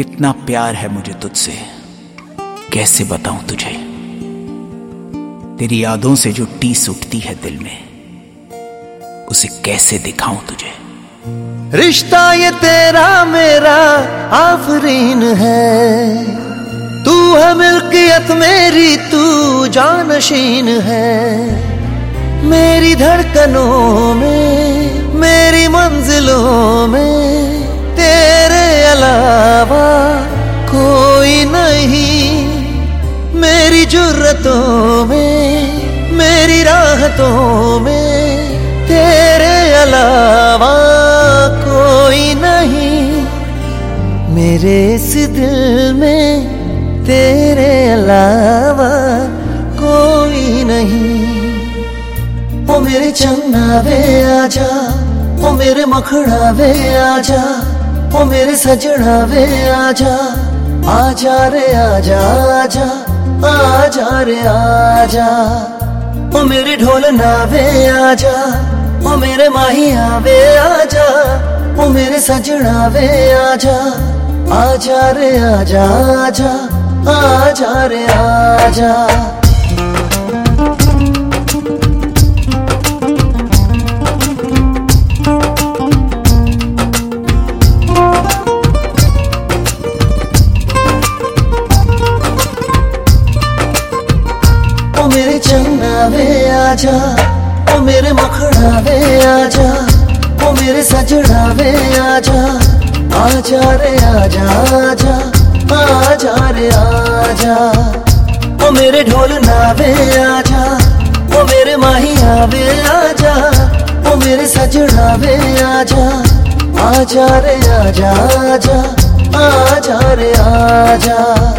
कितना प्यार है मुझे तुझसे, कैसे बताऊं तुझे। तेरी यादों से जो टीस उठती है दिल में, उसे कैसे दिखाऊं तुझे। रिश्ता ये तेरा मेरा आफरीन है, तू है मिल्कियत मेरी, तू जानशीन है। मेरी धड़कनों में, मेरी मंजिलों में तेरे अलावा कोई नहीं। मेरी जुर्रतों में, मेरी राहतों में तेरे अलावा कोई नहीं। मेरे इस दिल में तेरे अलावा कोई नहीं। ओ मेरे चन्ना वे आजा, ओ मेरे मखड़ा वे आजा, ओ मेरे सजना वे आजा, आजा रे आजा आजा, आजा रे आजा। ओ मेरे ढोलना वे आजा, ओ मेरे माहिया वे आजा, ओ मेरे सजना वे आजा, आजा रे आजा आजा, आजा रे आजा। ओ मेरे चन्ना वे आजा, ओ मेरे मखड़ा वे आजा, ओ मेरे सजना वे आजा, आजा रे आजा आजा, आजा रे आजा। ओ मेरे ढोलना वे आजा, ओ मेरे माहिया वे आजा, ओ मेरे सजना वे आजा, आजा रे आजा आजा, आजा रे आजा।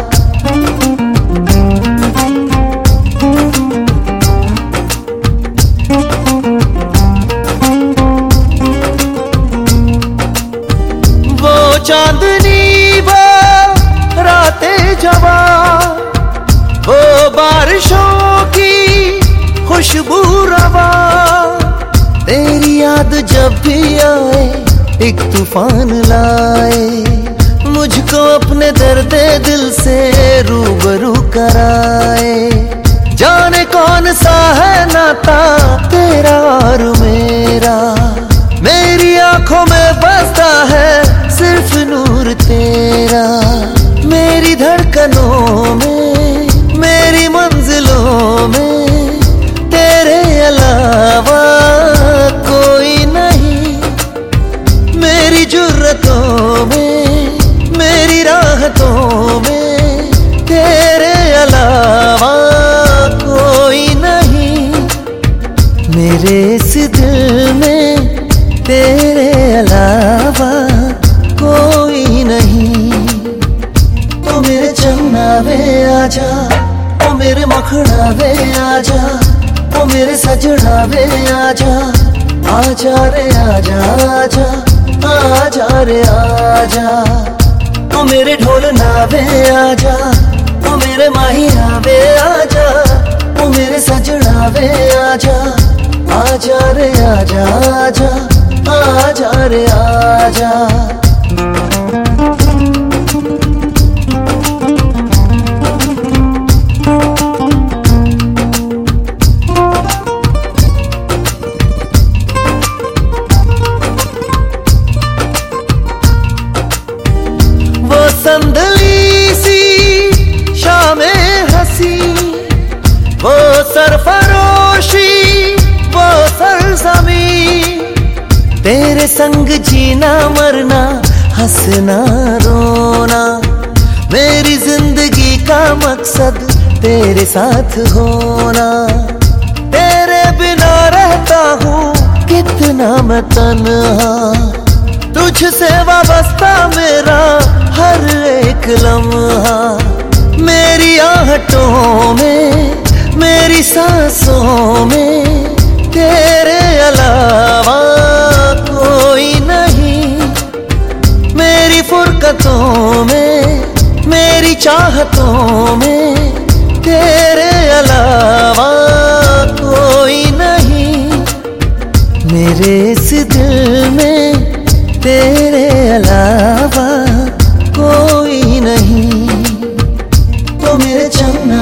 चांदनी वो रातें जवा, वो बारिशों की खुशबू रवा। तेरी याद जब भी आए एक तूफान लाए, मुझको अपने दर्द दिल से रूबरू कराए। जाने कौन सा है नाता तेरा और मेरा, मेरी आंखों में बसता है सिर्फ नूर तेरा। मेरी धड़कनों में, मेरी मंजिलों में तेरे अलावा कोई नहीं। मेरी जुर्रतों में, मेरी राहतों में तेरे अलावा कोई नहीं। मेरे इस दिल में तेरे अलावा कोई नहीं। ओ मेरे चन्ना वे आजा, ओ मेरे मखड़ा वे आजा, ओ मेरे सजना वे आजा, आजा रे आजा आजा, आजा रे आजा। ओ मेरे ढोलना वे आजा, ओ मेरे माहिया वे आजा, ओ मेरे सजना वे आजा, आजा रे आजा आजा, आजा रे आजा। वो संदली सी शामें हंसी, वो सरफरोशी, वो सरजमी। तेरे संग जीना मरना, हंसना रोना, मेरी जिंदगी का मकसद तेरे साथ होना। तेरे बिना रहता हूँ कितना मैं तन्हा, तुझसे वाबस्ता मेरा हर एक लम्हा। मेरी आहटों में, मेरी सांसों में तेरे अलावा कोई नहीं। मेरी फुरकतों में, मेरी चाहतों में तेरे अलावा कोई नहीं। मेरे इस दिल में तेरे अलावा कोई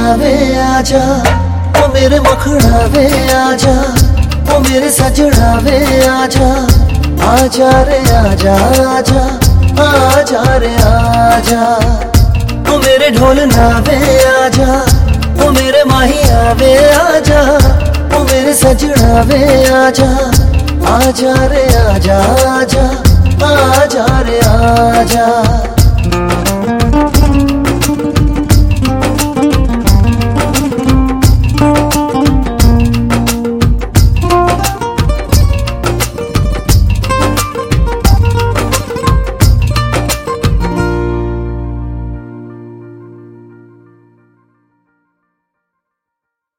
मखना वे आजा, ओ मेरे मखना वे आजा, ओ मेरे सजना वे आजा, आजा रे आजा आजा, आजा रे आजा। ओ मेरे ढोलना वे आजा, ओ मेरे माहिया वे आजा, ओ मेरे सजना वे आजा, आजा रे आजा आजा, आजा रे आजा।